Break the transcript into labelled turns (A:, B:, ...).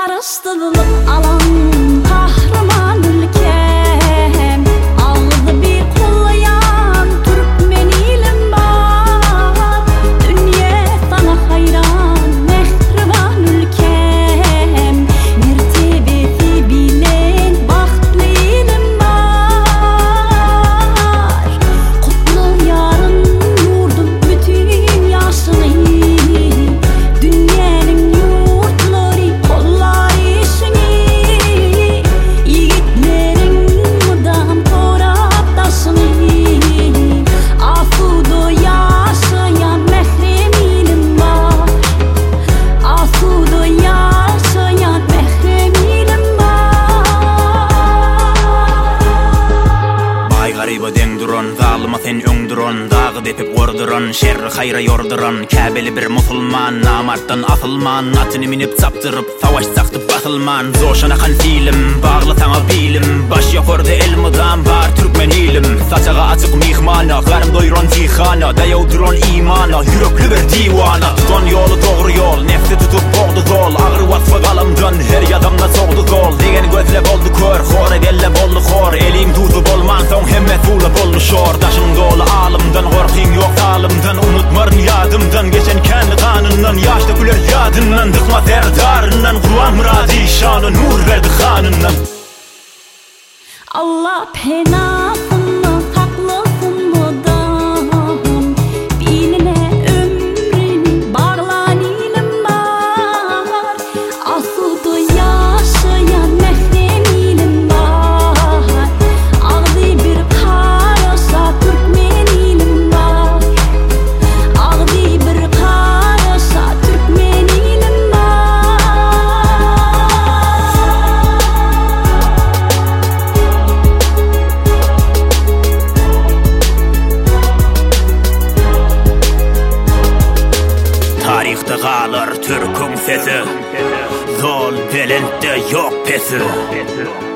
A: Barıştırılıp alan kahraman ülkem, ağzı bir kollayan Türkmenilim var. Dünya sana hayran mehriban ülkem, mertebesi bilen bahtlilim var. Kutlu yarın yurdum bütün yaşını, dünyanın yurtları kollar işini, yiğitlerin mudam korap taşını, asuda yaşayan mehremilim var. Asuda yaşayan mehremilim var.
B: Ay gariba den duran, zalıma sen öngduran, dağı depip orduran, şerri hayra yorduran, Käbeli bir musulman, namarttan asılman, atını minip saptırıp, savaş saktı basılman, zoşana kan filim, bağlı sana bilim, baş yakordu el mudam var Türkmenilim, saçağa açık mihmana, garım doyuran tihana, dayav duran imana, yürekli bir divana, tutan yolu doğru yol, nefsi tutup boğdu zol, ağır vasfı kalımdan, her yadamda soğdu zol, degen gözle boldu kör, khor edelle boldu khor, elim tutup olman, son hemmet bulu boldu şor, taşın dolu alımdan, korkin yok alımdan, unutmarın yadımdan, geçen kendi kanından, yaşta güler yadından, dıkma derdarından, Kur'an muradi şanı, nur verdi kanından.
A: Allah penasını saklasın mıdan, biline ömrün bağlan ilim var. Asuda yaşayan mehremilim var. Ağzı bir karasa Türkmenilim var. Ağzı bir karasa Türkmenilim var.
B: Tarihte kalır Türk'ün sesi, zol belente yok pesi.